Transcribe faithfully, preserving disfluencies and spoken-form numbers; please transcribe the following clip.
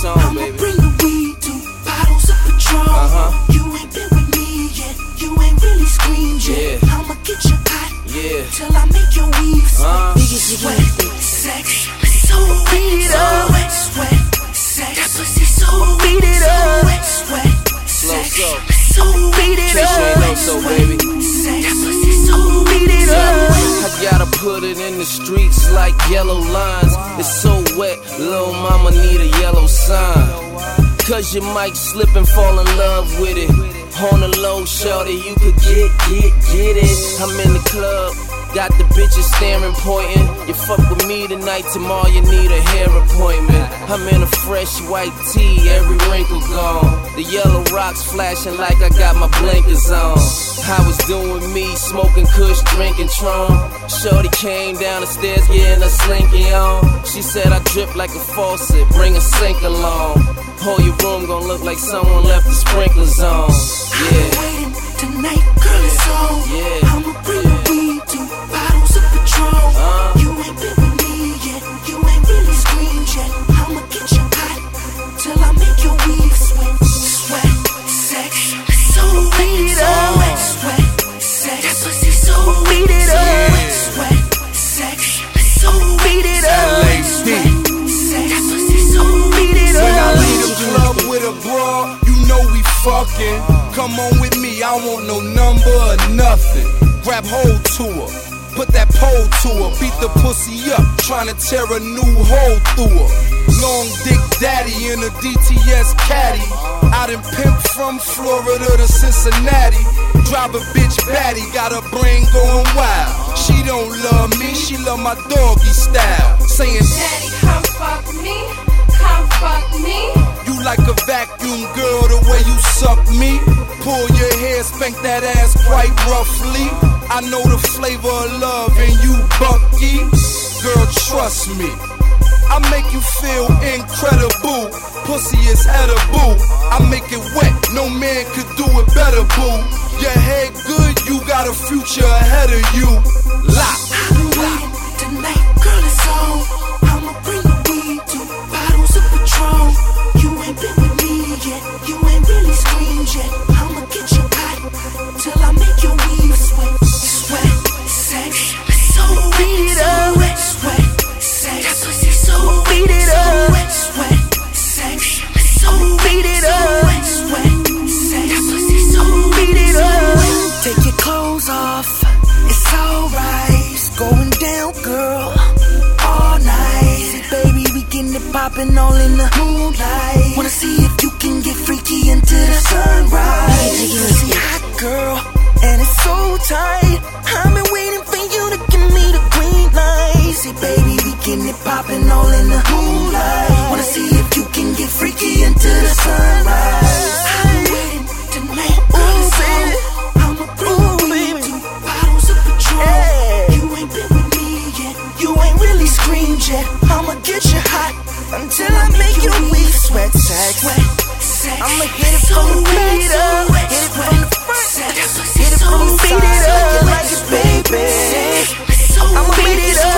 song, I'ma baby. bring the weed, two bottles of Patron. Uh-huh. You ain't been with me yet, you ain't really screamed yet. Yeah. I'ma get you hot, Yeah. till I make your weave Uh. sweat. Sweat, sex, so wet, so wet, sweat, sex. That pussy so Beat it so up. wet, sweat, Slow, sex, slow. so beat it Case you ain't know so, baby. Sex, that pussy so beat it I gotta put it in the streets like yellow lines. It's so wet, little mama need a yellow sign. Cause you might slip and fall in love with it. On the low, shorty, you could get, get, get it. I'm in the club, got the bitches staring, pointing. You fuck with me tonight, tomorrow you need a hair appointment. I'm in a fresh white tee, every wrinkle gone. The yellow rocks flashing like I got my blinkers on. I was doing me, smoking kush, drinking Tron. Shorty came down the stairs, getting a slinky on. She said I drip like a faucet, bring a sink along. Whole your room gon' look like someone left the sprinklers on. I've been waiting tonight, girl, it's on. Yeah. I'ma bring the weed, two bottles of Patron. Uh. You ain't been with me yet, you ain't really screamed yet. I'ma get you hot, till I make your weave sweat. Sweat, sex, so wet, so wet, sweat, sex. That pussy so Beat it up. wet, sweat, sex, so Beat it up. L A C. sex. That pussy so Beat it When I up. leave the club with a bra, you know we fucking. Come on with me, I want no number or nothing. Grab hold to her, put that pole to her. Beat the pussy up, tryna tear a new hole through her. Long dick daddy in a D T S caddy. Out in pimp from Florida to Cincinnati. Drive a bitch baddie, got her brain going wild. She don't love me, she love my doggy style. Saying, Daddy, come fuck me, come fuck me. you like a vacuum, girl, the way you suck me. Pull your hair, spank that ass quite roughly. I know the flavor of love and you bucky. Girl, trust me, I make you feel incredible. Pussy is edible, I make it wet, no man could do it better, boo. Your head good, you got a future ahead of you. Lock. I've been waiting tonight, girl, it's on. I'ma bring the weed, two bottles of Patron. You ain't been with me yet, you ain't really screamed yet. I'ma get you hot, till I make your weave sweat. Sweat, sex, so Beat it wet, up. so wet, sweat, sex. That pussy so Beat it so up. wet, sweat, sex. So Beat it so up. wet, sweat, sex. That pussy so Beat it up. wet. Take your clothes off, it's alright. It's going down, girl, all night. Baby, we getting it poppin' all in the moonlight. Wanna see if you can get freaky into the sunrise. Pussy hot, girl, and it's so tight. I've been waiting for you to give me the green light. See, baby, we getting it poppin' all in the moonlight. Wanna see if you can get freaky into the sunrise. I've been waiting tonight, girl, it's on. I'ma bring Ooh, the weed, baby. two bottles of Patron. Yeah. You ain't been with me yet, you ain't really screamed yet. I'ma get you hot Until I make you weak, sweat, sex. sweat, sex. I'ma hit it from the beat up, hit it from the front, hit it from the beat it up, like it, baby. I'ma beat it up.